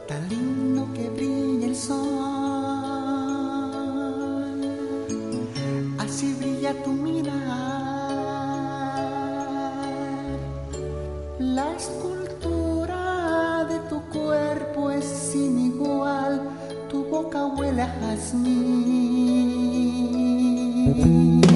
tan lindo que brilla el sol, así brilla tu mirar. La escultura de tu cuerpo es sin igual, tu boca huele a jazmín.